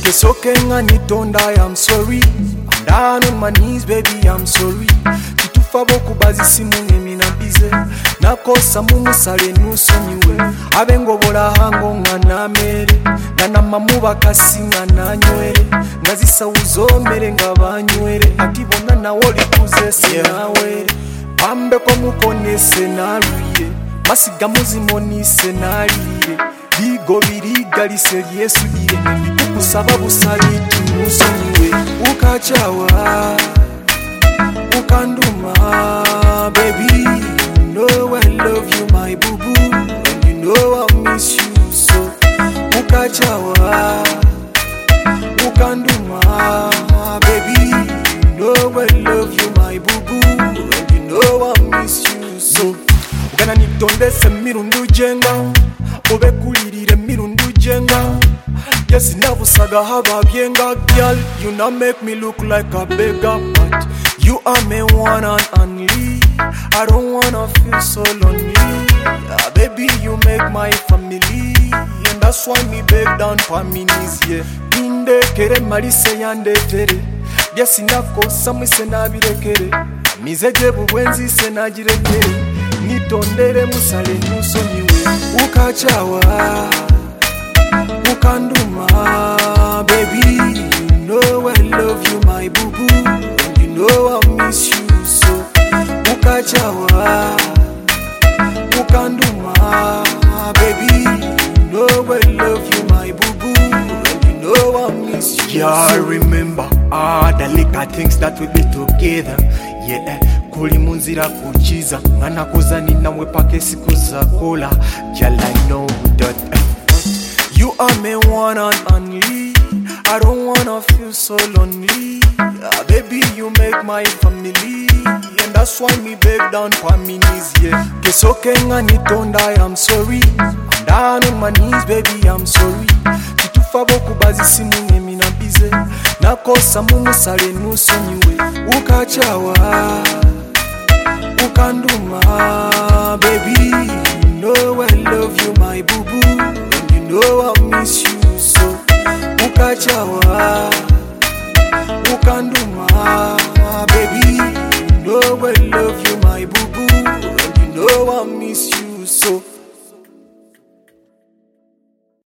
Kesokenga nitonda, I am sorry. I'm down on my knees, baby, I'm sorry. Chitufa boku bazisi munge na bize. Nakosa mumusale nusonyiwe. Abengobola hango nga namere. Nana mamuba kasi nga nanywere. Nazisa uzomere nga banywere. Atibona na woli kuze senawere. Pambe ko mukone senaruye. Masiga muzimoni senarire. Bigo birigalise lyesudire. Bikukusaba busali tumusonyiwe. Ukachawa ukanduma, baby, you know I love you, my boo-boo, and you know I miss you so. Ukachawa ukanduma, baby, you know I love you, my boo-boo, and you know I miss you so. Ugana nitondese mirundu jenga, obekulirire mirundu jenga. Yes, nabusaga haba byenga, girl. You not make me look like a beggar, but you are me one and only. I don't wanna feel so lonely. Baby, you make my family, and that's why me beg down for me knees, yeah. Inde kere marise yande tere. Yes, inako sami senabirekere. Mizeje bubwenzi senajirekere. Nitondere musale nusonyiwe. Ukachawa ukanduma, baby, you know I love you, my boo-boo, and you know I miss you so. Ukachawa ukanduma, baby, you know I love you, my boo-boo, and you know I miss you. Yeah, remember all the little things that we did together. Yeah, kuli munzira kuchiza ngana kozani namwe pake siku za kola. Girl, I know that you are me one and only. I don't wanna feel so lonely. Baby, you make my family, and that's why me beg down for me knees, yeah. Kesokenga nitonda, I am sorry. I'm down on my knees, baby, I'm sorry. Chitufa boku bazisi munge na bize. Nakosa mumusale nusonyiwe. Ukachawa ukanduma, baby, you know I love you, my boo-boo, you know I miss you so. Ukachawa ukanduma, baby, you know I love you, my boo-boo, and you know I miss you so.